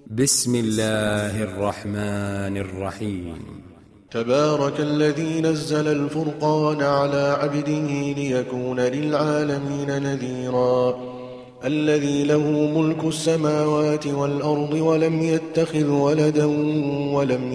بسم الله الرحمن الرحيم. تبارك الذي نزل الفرقان على عبده ليكون للعالمين نذيرا. الذي له ملك السماوات والأرض ولم يتخذ ولدا ولم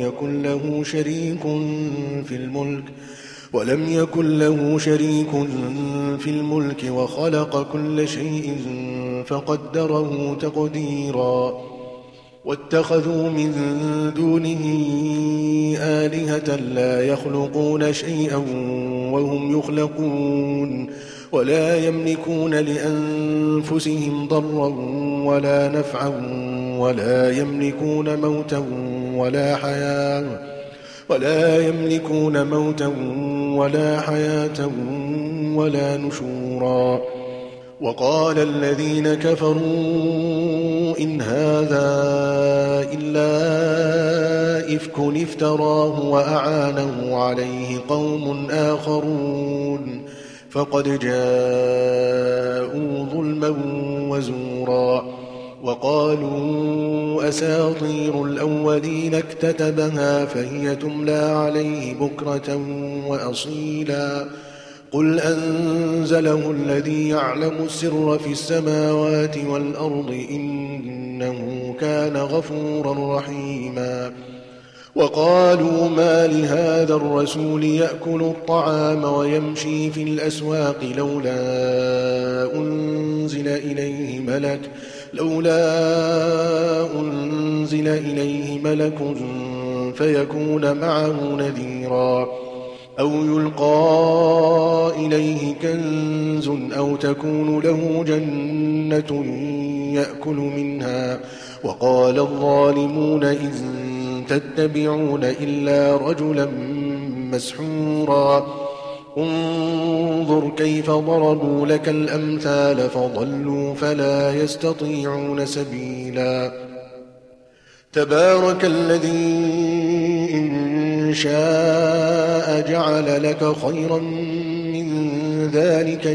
يكن له شريك في الملك وخلق كل شيء فقدره تقديرا. واتخذوا من دونه آلهة لا يخلقون شيئا وهم يخلقون ولا يملكون لأنفسهم ضرا ولا نفعا ولا يملكون موتا ولا حياة ولا نشورا. وقال الذين كفروا إن هذا إلا إفك افتراه وأعانه عليه قوم آخرون فقد جاءوا ظلما وزورا. وقالوا أساطير الأولين اكتتبها فهي تملى عليه بكرة وأصيلا. قل أنزله الذي يعلم السر في السماوات والأرض إنه كان غفورا رحيما. وقالوا ما لهذا الرسول يأكل الطعام ويمشي في الأسواق لولا أنزل إليه ملك فيكون معه نذيرا أو يلقى إليه كنز أو تكون له جنة يأكل منها. وقال الظالمون إن تتبعون إلا رجلا مسحورا. انظر كيف ضربوا لك الأمثال فضلوا فلا يستطيعون سبيلا. تبارك الذي إن شاء جعل لك خيرا من ذلك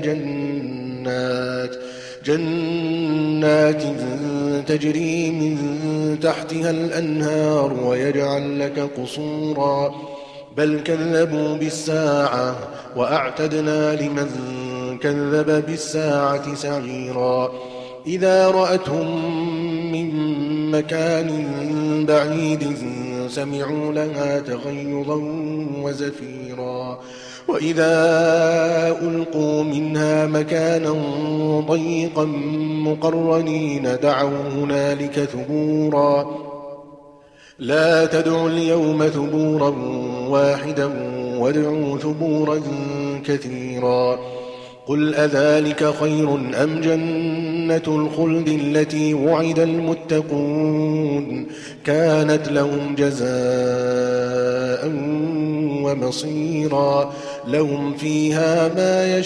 جنات تجري من تحتها الأنهار ويجعل لك قصورا. بل كذبوا بالساعة وأعتدنا لمن كذب بالساعة سعيرا. إذا رأتهم من مكان بعيد سمعوا لها تغيظا وزفيرا. وإذا ألقوا منها مكانا ضيقا مقرنين دعوا هنالك ثبورا. لا تدعوا اليوم ثبورا واحدا وادعوا ثبورا كثيرا. قل أذلك خير أم جنة الخلد التي وعد المتقون كانت لهم جزاء ومصيرا. لهم فيها ما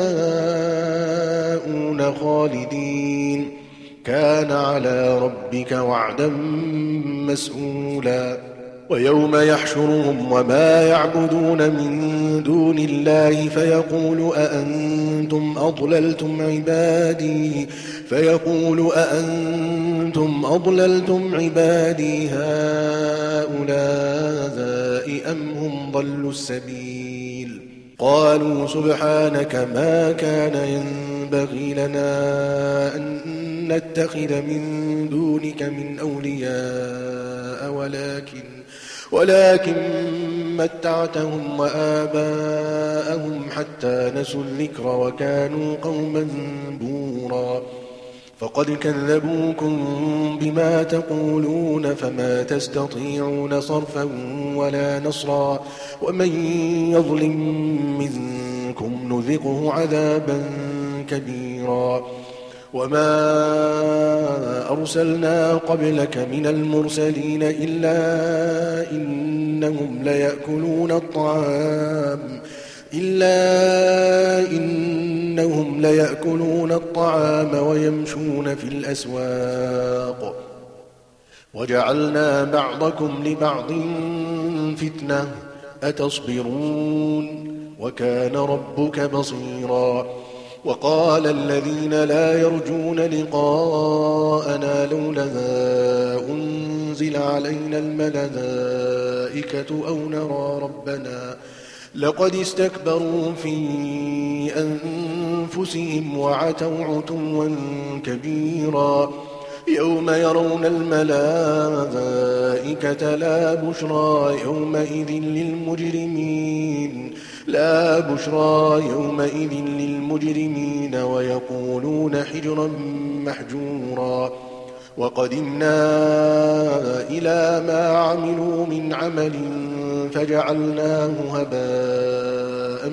يشاءون خالدين كان على ربك وعدا مسئولا. ويوم يحشرهم وما يعبدون من دون الله فيقول أأنتم أضللتم عبادي هؤلاء أم هم ضلوا السبيل. قالوا سبحانك ما كان ينبغي لنا أن نتخذ من دونك من أولياء ولكن متعتهم وآباءهم حتى نسوا الذكر وكانوا قوما بورا. فقد كذبوكم بما تقولون فما تستطيعون صرفا ولا نصرا. ومن يظلم منكم نذقه عذابا كبيرا. وما أرسلنا قبلك من المرسلين إلا إنهم ليأكلون الطعام ويمشون في الأسواق. وجعلنا بعضكم لبعض فتنة أتصبرون وكان ربك بصيرا. وقال الذين لا يرجون لقاءنا لولا تنزل علينا الملائكة أو نرى ربنا لقد استكبروا في أنفسهم وعتوا عتوا كبيرا يوم يرون الملائكة لا بشرى يومئذ للمجرمين ويقولون حجرا محجورا وقدمنا إلى ما عملوا من عمل فجعلناه هباء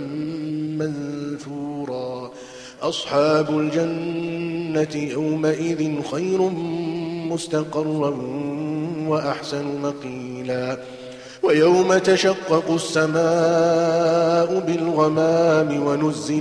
منثورا أصحاب الجنة يومئذ خير مستقرا وأحسن مقيلا ويوم تشقق السماء بالغمام ونزل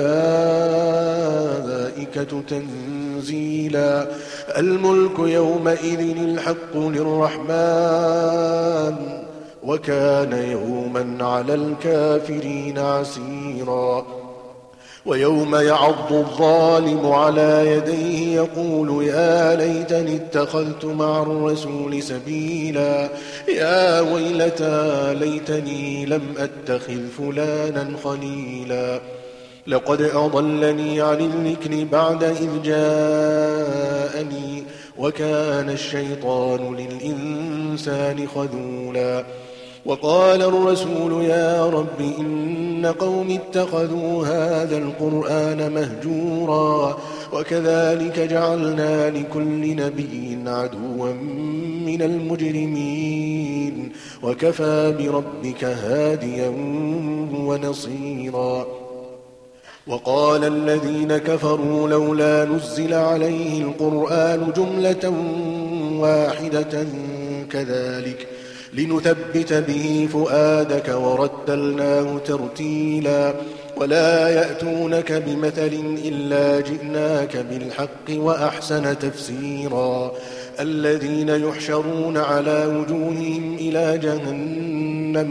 الملائكة تنزيلا الملك يومئذ الحق للرحمن وكان يوما على الكافرين عسيرا ويوم يعض الظالم على يديه يقول يا ليتني اتخذت مع الرسول سبيلا يا ويلتى ليتني لم أتخذ فلانا خليلا لقد أضلني عن الذكر بعد إذ جاءني وكان الشيطان للإنسان خذولا وقال الرسول يا رب إن قوم اتخذوا هذا القرآن مهجورا وكذلك جعلنا لكل نبي عدوا من المجرمين وكفى بربك هاديا ونصيرا وقال الذين كفروا لولا نزل عليه القرآن جملة واحدة كذلك لنثبت به فؤادك ورتلناه ترتيلا ولا يأتونك بمثل إلا جئناك بالحق وأحسن تفسيرا الذين يحشرون على وجوههم إلى جهنم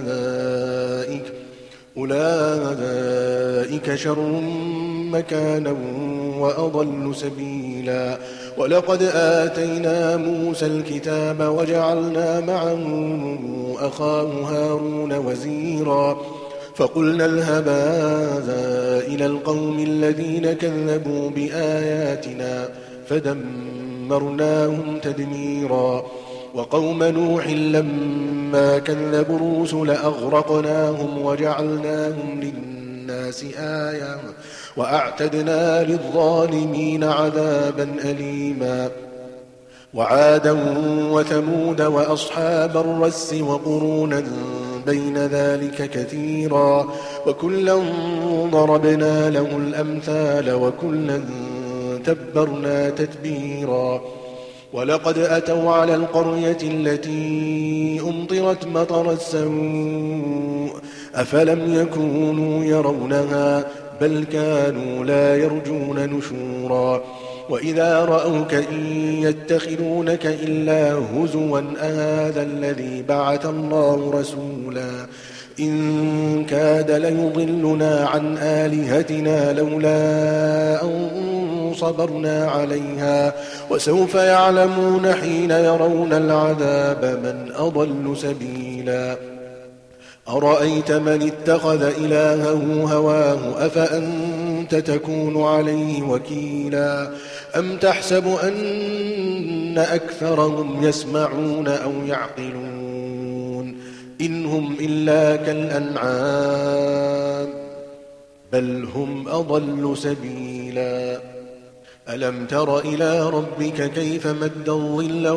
أولئك شر مكانا وأضل سبيلا ولقد آتينا موسى الكتاب وجعلنا معه أخاه هارون وزيرا فقلنا اذهبا إلى القوم الذين كذبوا بآياتنا فدمرناهم تدميرا وقوم نوح لما كذبوا الرسل أغرقناهم وجعلناهم للناس آية وأعتدنا للظالمين عذابا أليما وعادا وثمود وأصحاب الرس وقرونا بين ذلك كثيرا وكلا ضربنا له الأمثال وكلا تبرنا تتبيرا ولقد أتوا على القرية التي أمطرت مطر السوء أفلم يكونوا يرونها بل كانوا لا يرجون نشورا وإذا رأوك إن يتخذونك إلا هزوا أهذا الذي بعث الله رسولا إن كاد ليضلنا عن آلهتنا لولا أن صبرنا عليها وسوف يعلمون حين يرون العذاب من أضل سبيلا أرأيت من اتخذ إلهه هواه أفأنت تكون عليه وكيلا أم تحسب أن أكثرهم يسمعون أو يعقلون إن هم إلا كالأنعام بل هم أضل سبيلا ألم تر إلى ربك كيف مد الظل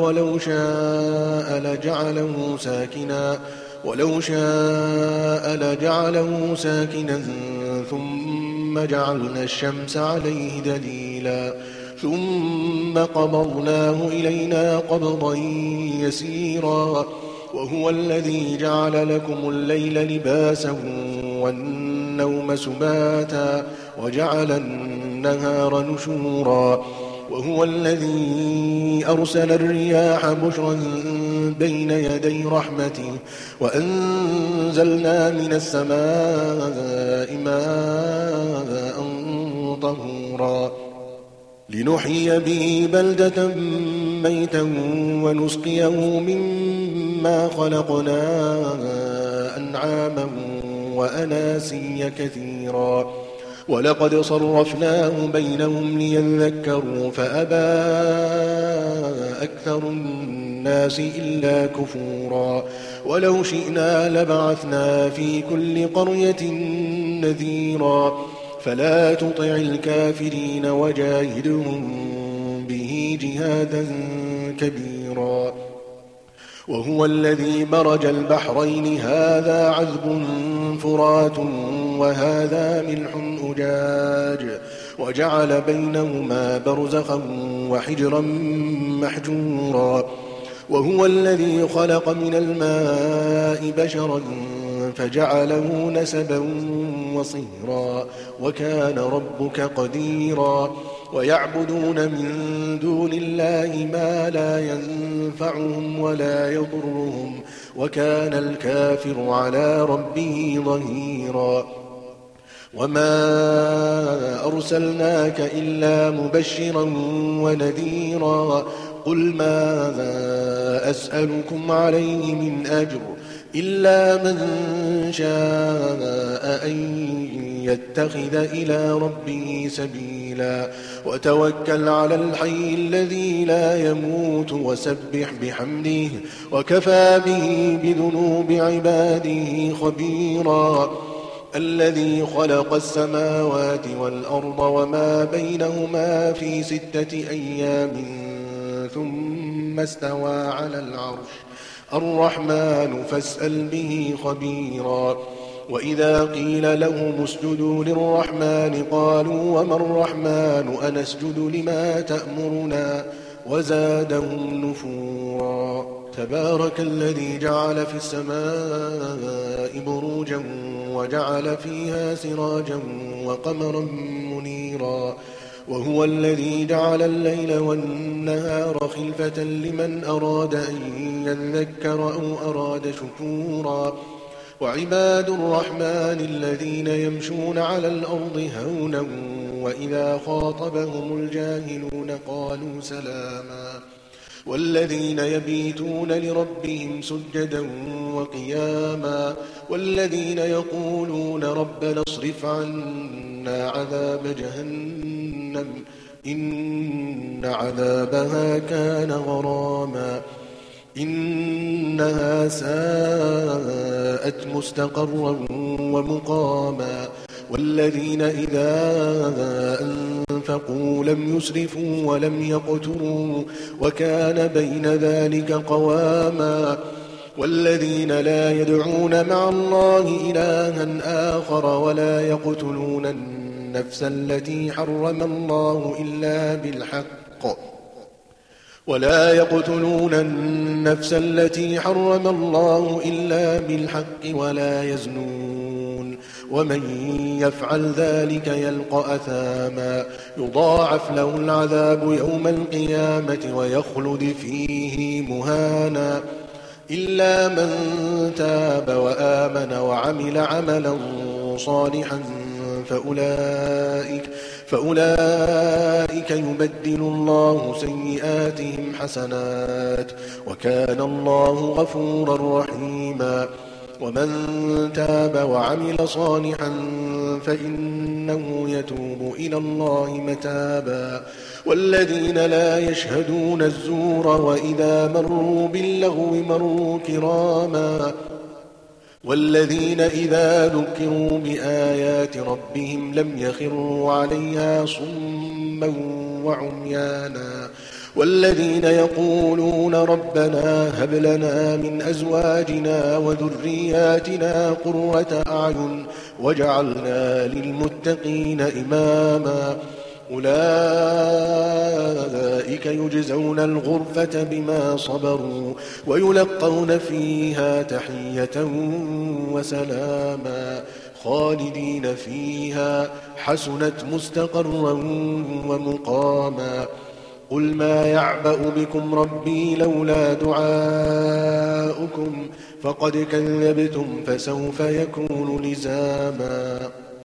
ولو شاء لجعله ساكنا ثم جعلنا الشمس عليه دليلا ثم قبضناه إلينا قبضا يسيرا وهو الذي جعل لكم الليل لباسا والنوم سباتا وجعل النهار نشورا وهو الذي أرسل الرياح بشرا بين يدي رحمته وأنزلنا من السماء ماء طهورا لنحيي به بلدة ميتا ونسقيه مما خلقنا أنعاما وأناسيا كثيرا ولقد صرفناه بينهم ليذكروا فأبى أكثر الناس إلا كفورا ولو شئنا لبعثنا في كل قرية نذيرا فلا تطع الكافرين وجاهدهم به جهادا كبيرا وهو الذي مرج البحرين هذا عذب فرات وهذا ملح أجاج وجعل بينهما برزخا وحجرا محجورا وهو الذي خلق من الماء بشرا فجعله نسبا وصهرا وكان ربك قديرا ويعبدون من دون الله ما لا ينفعهم ولا يضرهم وكان الكافر على ربه ظهيرا وما أرسلناك إلا مبشرا ونذيرا قل ماذا أسألكم عليه من أجر إلا من شاء أن يتخذ إلى ربه سبيلا وتوكل على الحي الذي لا يموت وسبح بحمده وكفى به بذنوب عباده خبيرا الذي خلق السماوات والأرض وما بينهما في 6 أيام ثم استوى على العرش الرحمن فاسأل به خبيرا وإذا قيل لهم اسجدوا للرحمن قالوا وما الرحمن أنسجد لما تأمرنا وزادهم نفورا تبارك الذي جعل في السماء بروجا وجعل فيها سراجا وقمرا منيرا وهو الذي جعل الليل والنهار خلفة لمن أراد أن يذكر أو أراد شكورا وعباد الرحمن الذين يمشون على الأرض هونا وإذا خاطبهم الجاهلون قالوا سلاما والذين يبيتون لربهم سجدا وقياما والذين يقولون ربنا اصرف عنا عذاب جهنم إن عذابها كان غراما إنها ساءت مستقرا ومقاما والذين إذا أنفقوا لم يسرفوا ولم يقتروا وكان بين ذلك قواما والذين لا يدعون مع الله إلها آخر ولا يقتلون النفس التي حرم الله إلا بالحق ولا يزنون ومن يفعل ذلك يلقى أثاما يضاعف له العذاب يوم القيامة ويخلد فيه مهانا إلا من تاب وآمن وعمل عملا صالحا فأولئك يبدل الله سيئاتهم حسنات وكان الله غفورا رحيما ومن تاب وعمل صالحا فإنه يتوب إلى الله متابا والذين لا يشهدون الزور وإذا مروا باللغو مروا كراما والذين إذا ذكروا بآيات ربهم لم يخروا عليها صما وعميانا والذين يقولون ربنا هب لنا من أزواجنا وذرياتنا قرة أعين واجعلنا للمتقين إماما أولئك يجزون الغرفة بما صبروا ويلقون فيها تحية وسلاما خالدين فيها حسنت مستقرا ومقاما قل ما يعبأ بكم ربي لولا دعاؤكم فقد كذبتم فسوف يكون لزاما